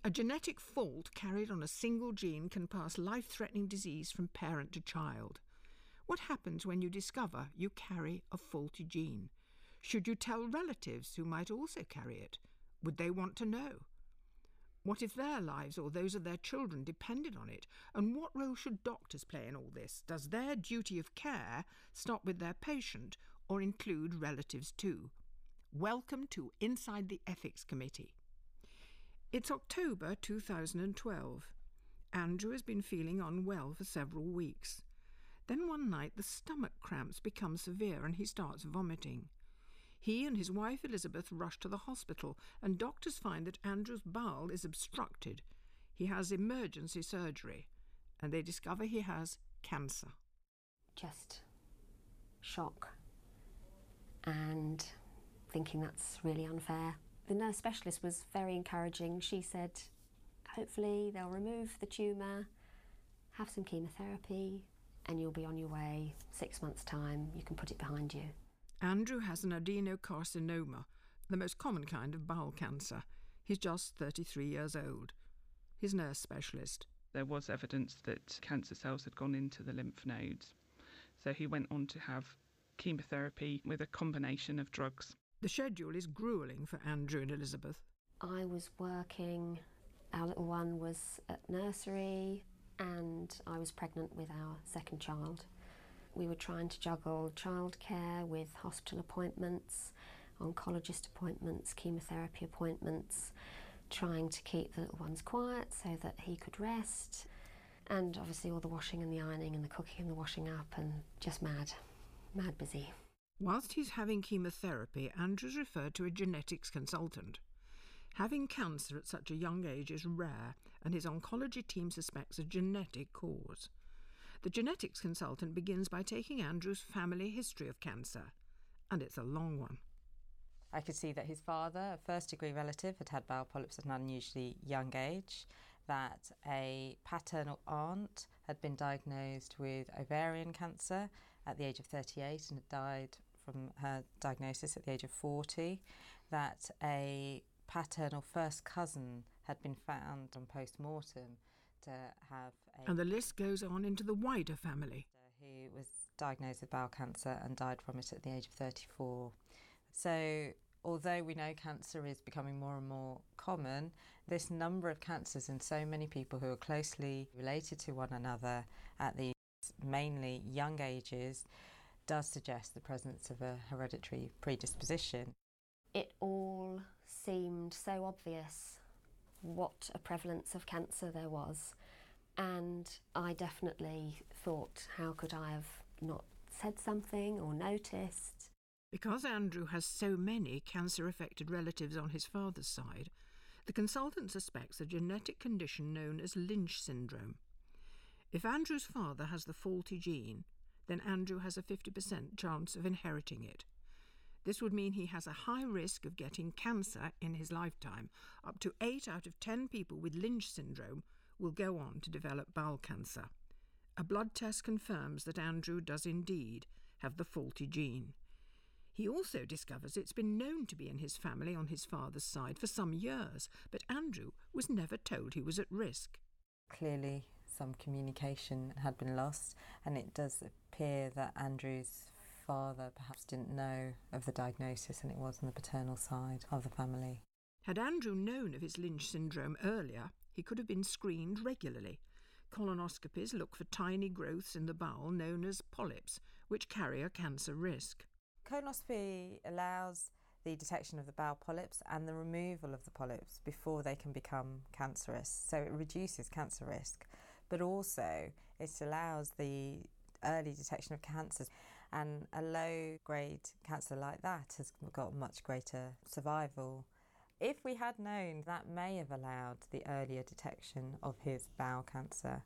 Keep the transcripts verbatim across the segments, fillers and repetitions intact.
A genetic fault carried on a single gene can pass life-threatening disease from parent to child. What happens when you discover you carry a faulty gene? Should you tell relatives who might also carry it? Would they want to know? What if their lives or those of their children depended on it? And what role should doctors play in all this? Does their duty of care stop with their patient or include relatives too? Welcome to Inside the Ethics Committee. It's October two thousand twelve. Andrew has been feeling unwell for several weeks. Then one night the stomach cramps become severe and he starts vomiting. He and his wife Elizabeth rush to the hospital and doctors find that Andrew's bowel is obstructed. He has emergency surgery and they discover he has cancer. Just shock and thinking that's really unfair. The nurse specialist was very encouraging. She said, hopefully they'll remove the tumour, have some chemotherapy, and you'll be on your way. Six months' time, you can put it behind you. Andrew has an adenocarcinoma, the most common kind of bowel cancer. He's just thirty-three years old. He's a nurse specialist. There was evidence that cancer cells had gone into the lymph nodes. So he went on to have chemotherapy with a combination of drugs. The schedule is gruelling for Andrew and Elizabeth. I was working, our little one was at nursery, and I was pregnant with our second child. We were trying to juggle childcare with hospital appointments, oncologist appointments, chemotherapy appointments, trying to keep the little ones quiet so that he could rest, and obviously all the washing and the ironing and the cooking and the washing up, and just mad, mad busy. Whilst he's having chemotherapy, Andrew's referred to a genetics consultant. Having cancer at such a young age is rare, and his oncology team suspects a genetic cause. The genetics consultant begins by taking Andrew's family history of cancer, and it's a long one. I could see that his father, a first-degree relative, had had bowel polyps at an unusually young age, that a paternal aunt had been diagnosed with ovarian cancer at the age of thirty-eight and had died from her diagnosis at the age of forty, that a paternal first cousin had been found on post-mortem to have a... And the list goes on into the wider family. ...who was diagnosed with bowel cancer and died from it at the age of thirty-four. So although we know cancer is becoming more and more common, this number of cancers in so many people who are closely related to one another at these mainly young ages does suggest the presence of a hereditary predisposition. It all seemed so obvious what a prevalence of cancer there was, and I definitely thought, how could I have not said something or noticed? Because Andrew has so many cancer-affected relatives on his father's side, the consultant suspects a genetic condition known as Lynch syndrome. If Andrew's father has the faulty gene, then Andrew has a fifty percent chance of inheriting it. This would mean he has a high risk of getting cancer in his lifetime. Up to eight out of ten people with Lynch syndrome will go on to develop bowel cancer. A blood test confirms that Andrew does indeed have the faulty gene. He also discovers it's been known to be in his family on his father's side for some years, but Andrew was never told he was at risk. Clearly some communication had been lost, and it does appear that Andrew's father perhaps didn't know of the diagnosis, and it was on the paternal side of the family. Had Andrew known of his Lynch syndrome earlier, he could have been screened regularly. Colonoscopies look for tiny growths in the bowel known as polyps, which carry a cancer risk. Colonoscopy allows the detection of the bowel polyps and the removal of the polyps before they can become cancerous. So it reduces cancer risk, but also it allows the early detection of cancers, and a low-grade cancer like that has got much greater survival. If we had known, that may have allowed the earlier detection of his bowel cancer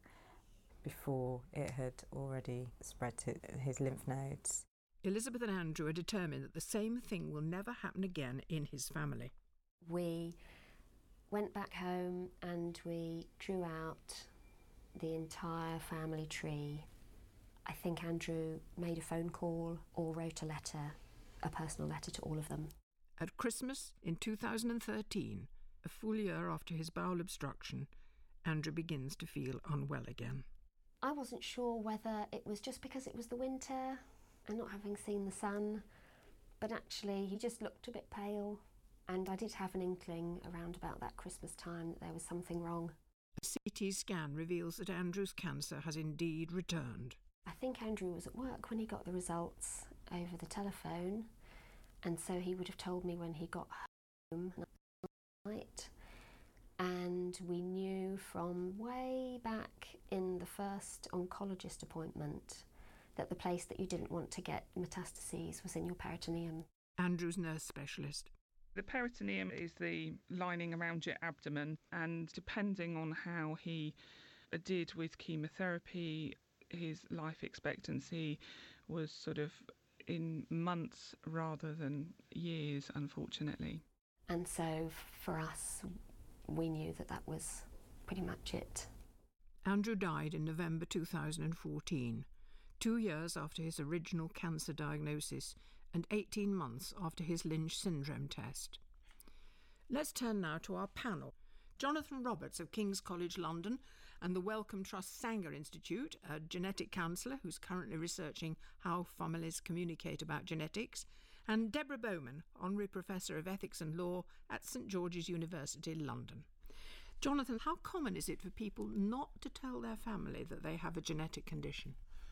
before it had already spread to his lymph nodes. Elizabeth and Andrew are determined that the same thing will never happen again in his family. We went back home and we drew out the entire family tree. I think Andrew made a phone call or wrote a letter, a personal letter to all of them. At Christmas in two thousand thirteen, a full year after his bowel obstruction, Andrew begins to feel unwell again. I wasn't sure whether it was just because it was the winter and not having seen the sun, but actually he just looked a bit pale, and I did have an inkling around about that Christmas time that there was something wrong. A C T scan reveals that Andrew's cancer has indeed returned. I think Andrew was at work when he got the results over the telephone, and so he would have told me when he got home that night. And we knew from way back in the first oncologist appointment that the place that you didn't want to get metastases was in your peritoneum. Andrew's nurse specialist. The peritoneum is the lining around your abdomen, and depending on how he did with chemotherapy, his life expectancy was sort of in months rather than years, unfortunately. And so for us, we knew that that was pretty much it. Andrew died in November two thousand fourteen, two years after his original cancer diagnosis and eighteen months after his Lynch syndrome test. Let's turn now to our panel. Jonathan Roberts of King's College London and the Wellcome Trust Sanger Institute, a genetic counsellor who's currently researching how families communicate about genetics, and Deborah Bowman, Honorary Professor of Ethics and Law at St George's University, London. Jonathan, how common is it for people not to tell their family that they have a genetic condition?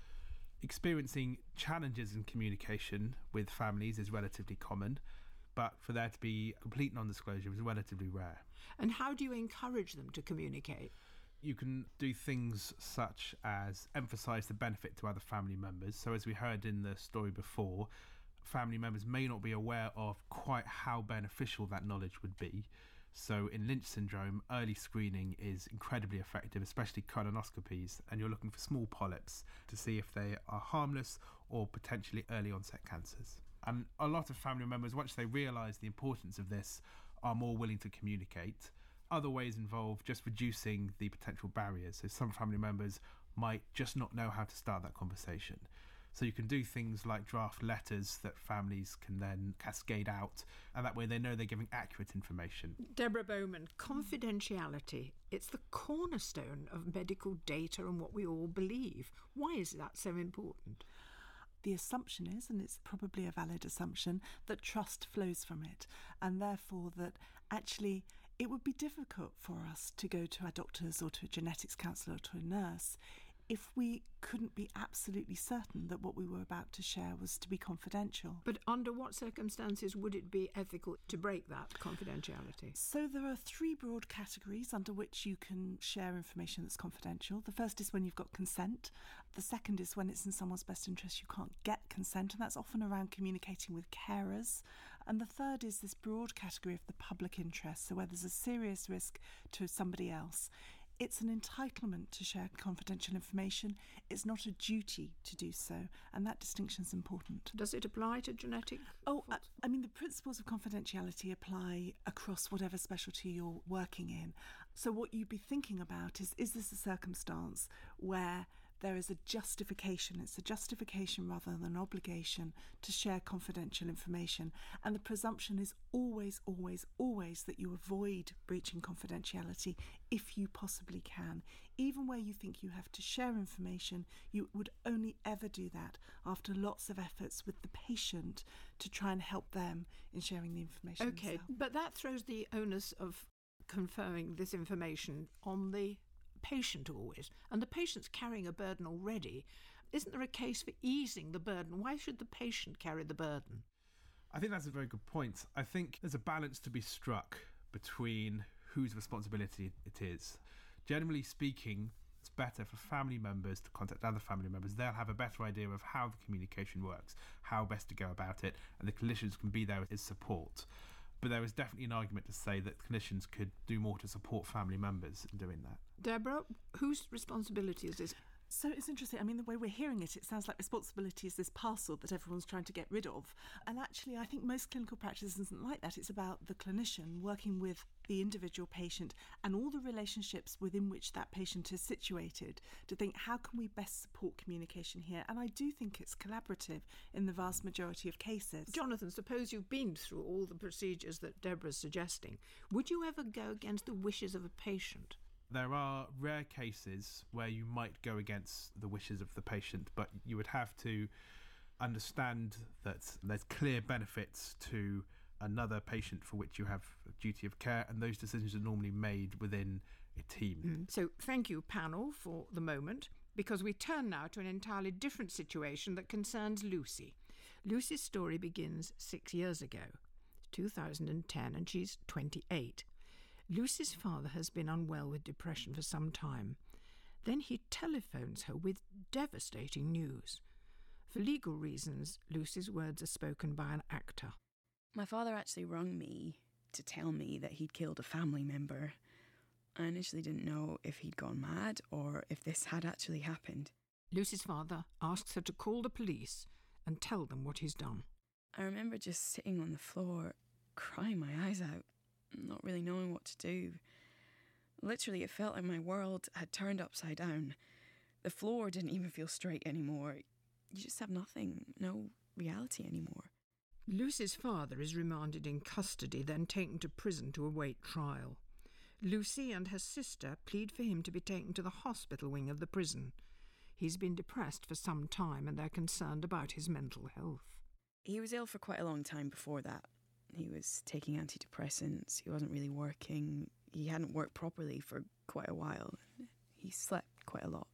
Experiencing challenges in communication with families is relatively common, but for there to be complete non-disclosure is relatively rare. And how do you encourage them to communicate? You can do things such as emphasise the benefit to other family members. So as we heard in the story before, family members may not be aware of quite how beneficial that knowledge would be. So in Lynch syndrome, early screening is incredibly effective, especially colonoscopies, and you're looking for small polyps to see if they are harmless or potentially early onset cancers. And a lot of family members, once they realise the importance of this, are more willing to communicate. Other ways involve just reducing the potential barriers. So some family members might just not know how to start that conversation. So you can do things like draft letters that families can then cascade out, and that way they know they're giving accurate information. Deborah Bowman, confidentiality, it's the cornerstone of medical data and what we all believe. Why is that so important? The assumption is, and it's probably a valid assumption, that trust flows from it, and therefore that actually it would be difficult for us to go to our doctors or to a genetics counsellor or to a nurse if we couldn't be absolutely certain that what we were about to share was to be confidential. But under what circumstances would it be ethical to break that confidentiality? So there are three broad categories under which you can share information that's confidential. The first is when you've got consent. The second is when it's in someone's best interest you can't get consent, and that's often around communicating with carers. And the third is this broad category of the public interest, so where there's a serious risk to somebody else. It's an entitlement to share confidential information. It's not a duty to do so, and that distinction is important. Does it apply to genetic? Oh, I, I mean, the principles of confidentiality apply across whatever specialty you're working in. So what you'd be thinking about is, is this a circumstance where there is a justification, it's a justification rather than an obligation to share confidential information. And the presumption is always, always, always that you avoid breaching confidentiality if you possibly can. Even where you think you have to share information, you would only ever do that after lots of efforts with the patient to try and help them in sharing the information Okay, themselves. But that throws the onus of conferring this information on the patient always, and the patient's carrying a burden already. Isn't there a case for easing the burden? Why should the patient carry the burden? I think that's a very good point. I think there's a balance to be struck between whose responsibility it is. Generally speaking, it's better for family members to contact other family members. They'll have a better idea of how the communication works, how best to go about it, and the clinicians can be there as support. But there is definitely an argument to say that clinicians could do more to support family members in doing that. Deborah, whose responsibility is this? So it's interesting. I mean, the way we're hearing it, it sounds like responsibility is this parcel that everyone's trying to get rid of. And actually, I think most clinical practice isn't like that. It's about the clinician working with the individual patient and all the relationships within which that patient is situated, to think, how can we best support communication here? And I do think it's collaborative in the vast majority of cases. Jonathan, suppose you've been through all the procedures that Deborah's suggesting. Would you ever go against the wishes of a patient? There are rare cases where you might go against the wishes of the patient, but you would have to understand that there's clear benefits to another patient for which you have a duty of care, and those decisions are normally made within a team. Mm. So thank you, panel, for the moment, because we turn now to an entirely different situation that concerns Lucy. Lucy's story begins six years ago, two thousand ten, and she's twenty-eight. Lucy's father has been unwell with depression for some time. Then he telephones her with devastating news. For legal reasons, Lucy's words are spoken by an actor. My father actually rang me to tell me that he'd killed a family member. I initially didn't know if he'd gone mad or if this had actually happened. Lucy's father asks her to call the police and tell them what he's done. I remember just sitting on the floor, crying my eyes out, not really knowing what to do. Literally, it felt like my world had turned upside down. The floor didn't even feel straight anymore. You just have nothing, no reality anymore. Lucy's father is remanded in custody, then taken to prison to await trial. Lucy and her sister plead for him to be taken to the hospital wing of the prison. He's been depressed for some time and they're concerned about his mental health. He was ill for quite a long time before that. He was taking antidepressants, he wasn't really working, he hadn't worked properly for quite a while, he slept quite a lot.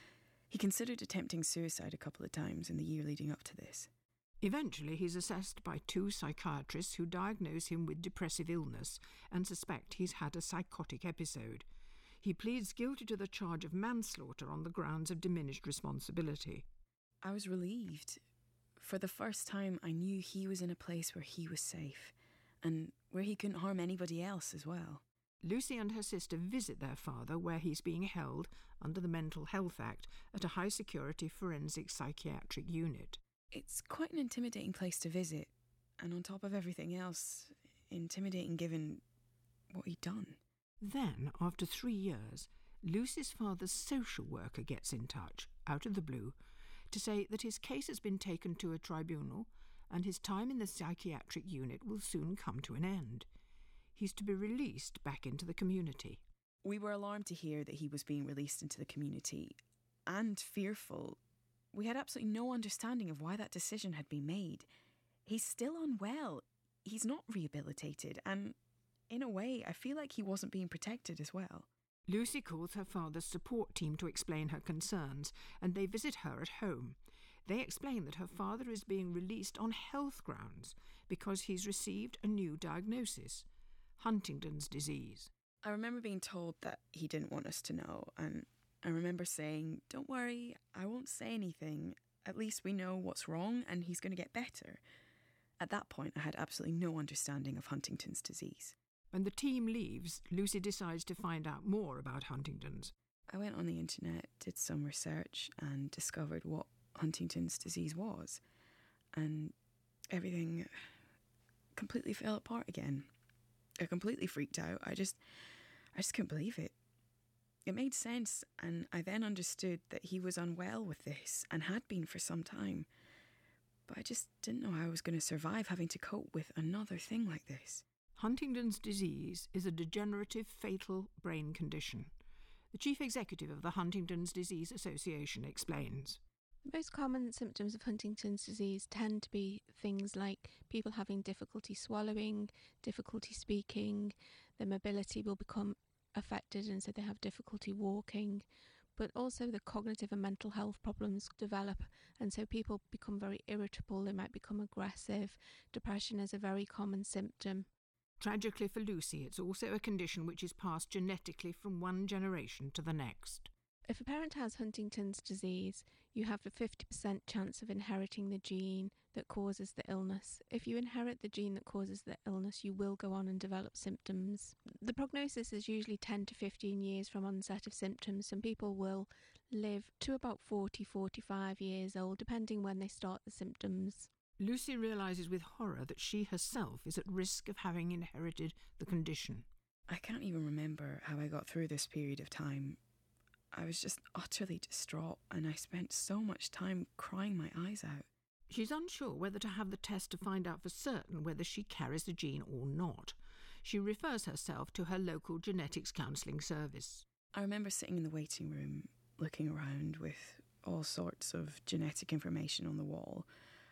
He considered attempting suicide a couple of times in the year leading up to this. Eventually, he's assessed by two psychiatrists who diagnose him with depressive illness and suspect he's had a psychotic episode. He pleads guilty to the charge of manslaughter on the grounds of diminished responsibility. I was relieved. For the first time, I knew he was in a place where he was safe and where he couldn't harm anybody else as well. Lucy and her sister visit their father where he's being held under the Mental Health Act at a high-security forensic psychiatric unit. It's quite an intimidating place to visit, and on top of everything else, intimidating given what he'd done. Then, after three years, Lucy's father's social worker gets in touch, out of the blue, to say that his case has been taken to a tribunal and his time in the psychiatric unit will soon come to an end. He's to be released back into the community. We were alarmed to hear that he was being released into the community, and fearful. We had absolutely no understanding of why that decision had been made. He's still unwell. He's not rehabilitated, and in a way, I feel like he wasn't being protected as well. Lucy calls her father's support team to explain her concerns, and they visit her at home. They explain that her father is being released on health grounds because he's received a new diagnosis, Huntington's disease. I remember being told that he didn't want us to know, and I remember saying, "Don't worry, I won't say anything. At least we know what's wrong and he's going to get better." At that point, I had absolutely no understanding of Huntington's disease. When the team leaves, Lucy decides to find out more about Huntington's. I went on the internet, did some research, and discovered what Huntington's disease was. And everything completely fell apart again. I completely freaked out. I just, I just couldn't believe it. It made sense, and I then understood that he was unwell with this and had been for some time. But I just didn't know how I was going to survive having to cope with another thing like this. Huntington's disease is a degenerative, fatal brain condition. The chief executive of the Huntington's Disease Association explains. The most common symptoms of Huntington's disease tend to be things like people having difficulty swallowing, difficulty speaking, their mobility will become affected and so they have difficulty walking, but also the cognitive and mental health problems develop, and so people become very irritable, they might become aggressive. Depression is a very common symptom. Tragically for Lucy, it's also a condition which is passed genetically from one generation to the next. If a parent has Huntington's disease, you have a fifty percent chance of inheriting the gene that causes the illness. If you inherit the gene that causes the illness, you will go on and develop symptoms. The prognosis is usually ten to fifteen years from onset of symptoms. Some people will live to about forty, forty-five years old, depending when they start the symptoms. Lucy realises with horror that she herself is at risk of having inherited the condition. I can't even remember how I got through this period of time. I was just utterly distraught, and I spent so much time crying my eyes out. She's unsure whether to have the test to find out for certain whether she carries the gene or not. She refers herself to her local genetics counselling service. I remember sitting in the waiting room, looking around with all sorts of genetic information on the wall.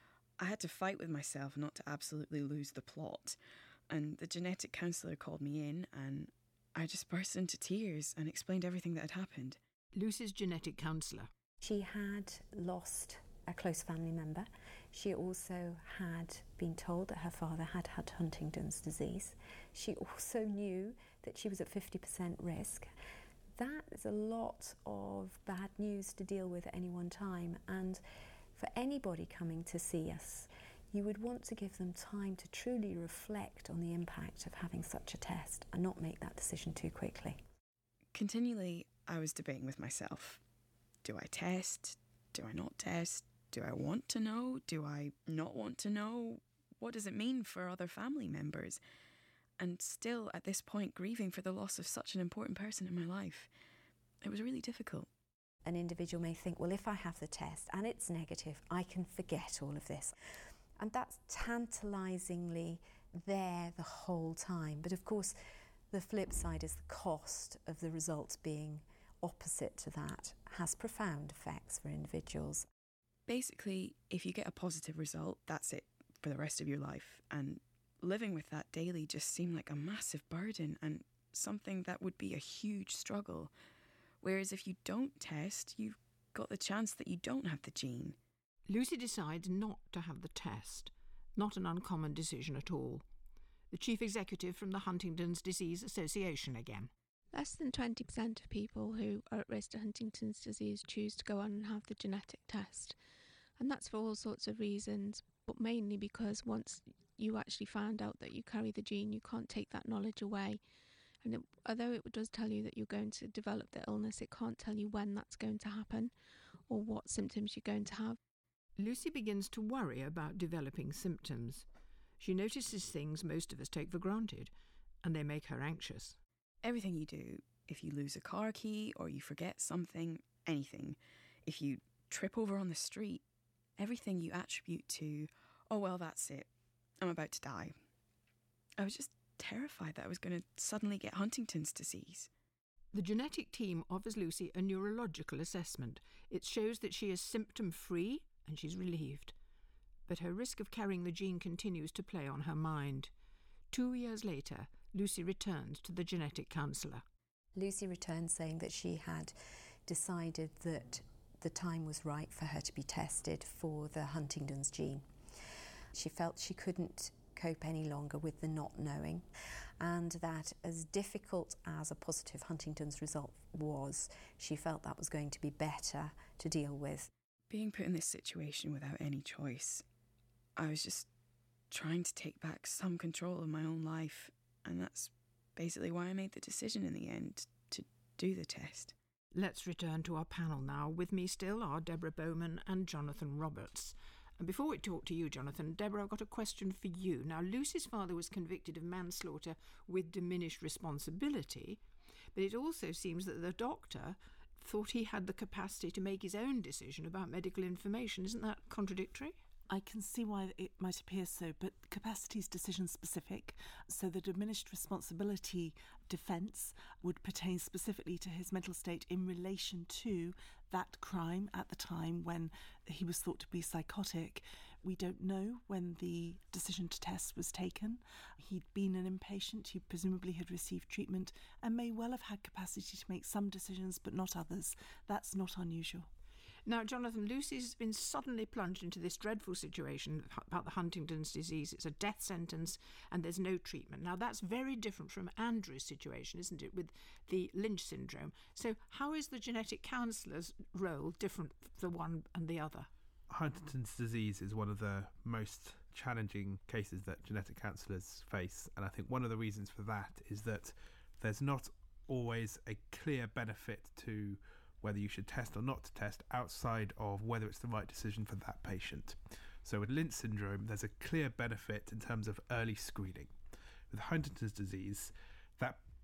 I had to fight with myself not to absolutely lose the plot, and the genetic counsellor called me in, and I just burst into tears and explained everything that had happened. Lucy's genetic counsellor. She had lost a close family member. She also had been told that her father had had Huntington's disease. She also knew that she was at fifty percent risk. That is a lot of bad news to deal with at any one time, and for anybody coming to see us, you would want to give them time to truly reflect on the impact of having such a test and not make that decision too quickly. Continually, I was debating with myself. Do I test? Do I not test? Do I want to know? Do I not want to know? What does it mean for other family members? And still, at this point, grieving for the loss of such an important person in my life. It was really difficult. An individual may think, well, if I have the test and it's negative, I can forget all of this. And that's tantalisingly there the whole time. But of course, the flip side is the cost of the results being opposite to that has profound effects for individuals. Basically, if you get a positive result, that's it for the rest of your life. And living with that daily just seemed like a massive burden and something that would be a huge struggle. Whereas if you don't test, you've got the chance that you don't have the gene. Lucy decides not to have the test. Not an uncommon decision at all. The chief executive from the Huntington's Disease Association again. Less than twenty percent of people who are at risk of Huntington's disease choose to go on and have the genetic test. And that's for all sorts of reasons, but mainly because once you actually found out that you carry the gene, you can't take that knowledge away. And it, although it does tell you that you're going to develop the illness, it can't tell you when that's going to happen or what symptoms you're going to have. Lucy begins to worry about developing symptoms. She notices things most of us take for granted, and they make her anxious. Everything you do, if you lose a car key or you forget something, anything, if you trip over on the street, everything you attribute to, oh, well, that's it, I'm about to die. I was just terrified that I was going to suddenly get Huntington's disease. The genetic team offers Lucy a neurological assessment. It shows that she is symptom-free, and she's relieved. But her risk of carrying the gene continues to play on her mind. Two years later, Lucy returns to the genetic counsellor. Lucy returned saying that she had decided that the time was right for her to be tested for the Huntington's gene. She felt she couldn't cope any longer with the not knowing, and that as difficult as a positive Huntington's result was, she felt that was going to be better to deal with. Being put in this situation without any choice, I was just trying to take back some control of my own life, and that's basically why I made the decision in the end to do the test. Let's return to our panel now. With me still are Deborah Bowman and Jonathan Roberts. And before we talk to you, Jonathan, Deborah, I've got a question for you. Now, Lucy's father was convicted of manslaughter with diminished responsibility, but it also seems that the doctor thought he had the capacity to make his own decision about medical information. Isn't that contradictory? I can see why it might appear so, but capacity is decision-specific, so the diminished responsibility defence would pertain specifically to his mental state in relation to that crime at the time when he was thought to be psychotic. We don't know when the decision to test was taken. He'd been an inpatient, he presumably had received treatment, and may well have had capacity to make some decisions, but not others. That's not unusual. Now, Jonathan, Lucy's been suddenly plunged into this dreadful situation about the Huntington's disease. It's a death sentence and there's no treatment. Now, that's very different from Andrew's situation, isn't it, with the Lynch syndrome? So how is the genetic counsellor's role different for one and the other? Huntington's disease is one of the most challenging cases that genetic counsellors face, and I think one of the reasons for that is that there's not always a clear benefit to whether you should test or not to test outside of whether it's the right decision for that patient. So with Lynch syndrome, there's a clear benefit in terms of early screening. With Huntington's disease, that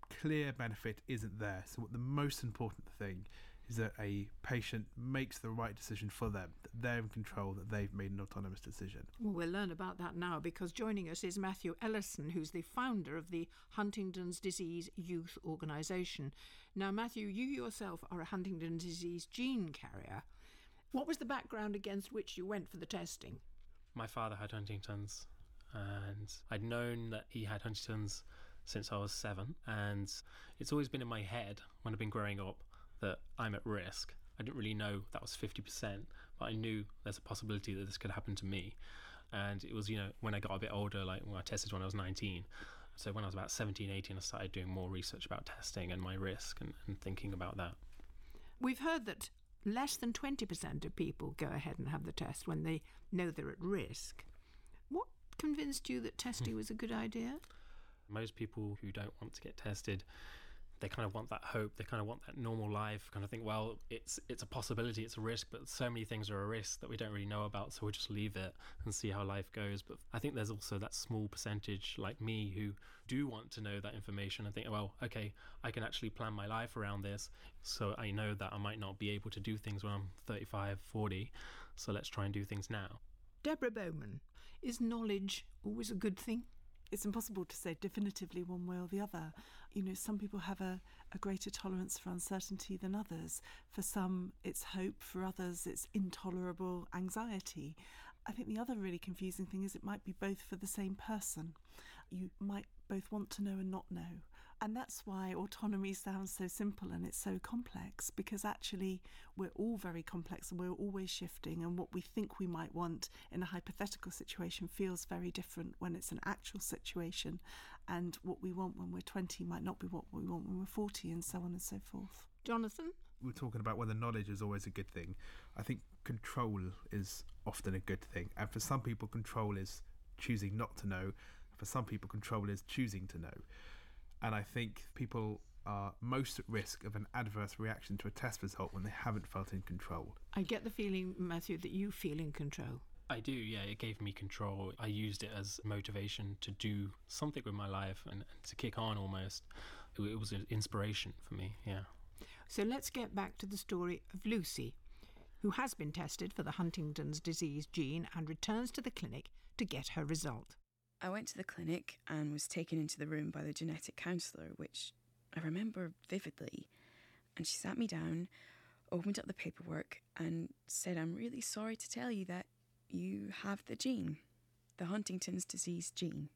clear benefit isn't there. So what the most important thing is that a patient makes the right decision for them, that they're in control, that they've made an autonomous decision. Well, we'll learn about that now, because joining us is Matthew Ellison, who's the founder of the Huntington's Disease Youth Organisation. Now, Matthew, you yourself are a Huntington's disease gene carrier. What was the background against which you went for the testing? My father had Huntington's, and I'd known that he had Huntington's since I was seven, and it's always been in my head when I've been growing up that I'm at risk. I didn't really know that was fifty percent, but I knew there's a possibility that this could happen to me. And it was, you know, when I got a bit older, like when I tested when I was nineteen. So when I was about seventeen, eighteen, I started doing more research about testing and my risk and, and thinking about that. We've heard that less than twenty percent of people go ahead and have the test when they know they're at risk. What convinced you that testing was a good idea? Most people who don't want to get tested, they kind of want that hope, they kind of want that normal life, kind of think, well, it's it's a possibility, it's a risk, but so many things are a risk that we don't really know about, so we'll just leave it and see how life goes. But I think there's also that small percentage like me who do want to know that information and think, well, okay, I can actually plan my life around this, so I know that I might not be able to do things when I'm thirty-five, forty, so let's try and do things now. Deborah Bowman, is knowledge always a good thing? It's impossible to say definitively one way or the other. You know, some people have a, a greater tolerance for uncertainty than others. For some, it's hope. For others, it's intolerable anxiety. I think the other really confusing thing is it might be both for the same person. You might both want to know and not know. And that's why autonomy sounds so simple and it's so complex, because actually we're all very complex and we're always shifting, and what we think we might want in a hypothetical situation feels very different when it's an actual situation, and what we want when we're twenty might not be what we want when we're forty, and so on and so forth. Jonathan? We're talking about whether knowledge is always a good thing. I think control is often a good thing, and for some people control is choosing not to know. For some people control is choosing to know. And I think people are most at risk of an adverse reaction to a test result when they haven't felt in control. I get the feeling, Matthew, that you feel in control. I do, yeah. It gave me control. I used it as motivation to do something with my life and, and to kick on almost. It, it was an inspiration for me, yeah. So let's get back to the story of Lucy, who has been tested for the Huntington's disease gene and returns to the clinic to get her result. I went to the clinic and was taken into the room by the genetic counsellor, which I remember vividly. And she sat me down, opened up the paperwork and said, "I'm really sorry to tell you that you have the gene, the Huntington's disease gene."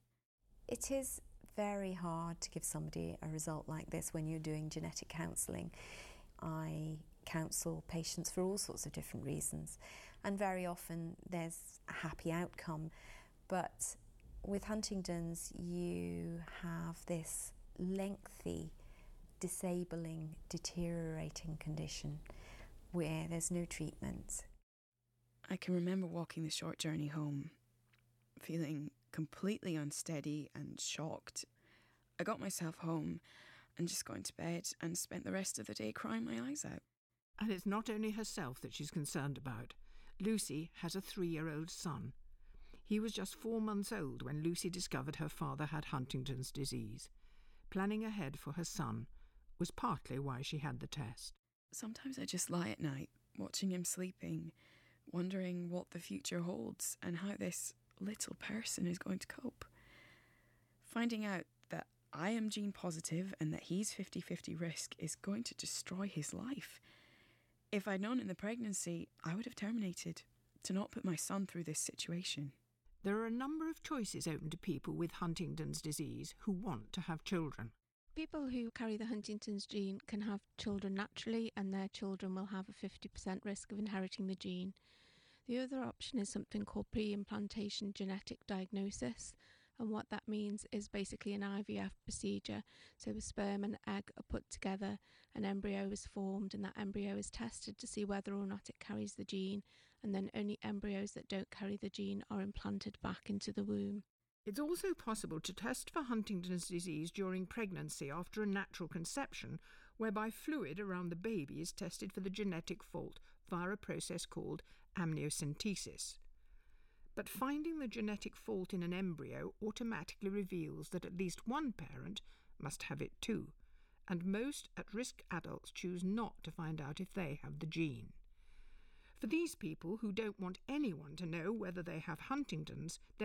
It is very hard to give somebody a result like this when you're doing genetic counselling. I counsel patients for all sorts of different reasons, and very often there's a happy outcome. But with Huntington's, you have this lengthy, disabling, deteriorating condition where there's no treatment. I can remember walking the short journey home, feeling completely unsteady and shocked. I got myself home and just got into bed and spent the rest of the day crying my eyes out. And it's not only herself that she's concerned about. Lucy has a three-year-old son. He was just four months old when Lucy discovered her father had Huntington's disease. Planning ahead for her son was partly why she had the test. Sometimes I just lie at night, watching him sleeping, wondering what the future holds and how this little person is going to cope. Finding out that I am gene positive and that he's fifty-fifty risk is going to destroy his life. If I'd known in the pregnancy, I would have terminated to not put my son through this situation. There are a number of choices open to people with Huntington's disease who want to have children. People who carry the Huntington's gene can have children naturally, and their children will have a fifty percent risk of inheriting the gene. The other option is something called pre-implantation genetic diagnosis, and what that means is basically an I V F procedure. So the sperm and egg are put together, an embryo is formed, and that embryo is tested to see whether or not it carries the gene, and then only embryos that don't carry the gene are implanted back into the womb. It's also possible to test for Huntington's disease during pregnancy after a natural conception, whereby fluid around the baby is tested for the genetic fault via a process called amniocentesis. But finding the genetic fault in an embryo automatically reveals that at least one parent must have it too. and most at-risk adults choose not to find out if they have the gene. For these people who don't want anyone to know whether they have Huntington's,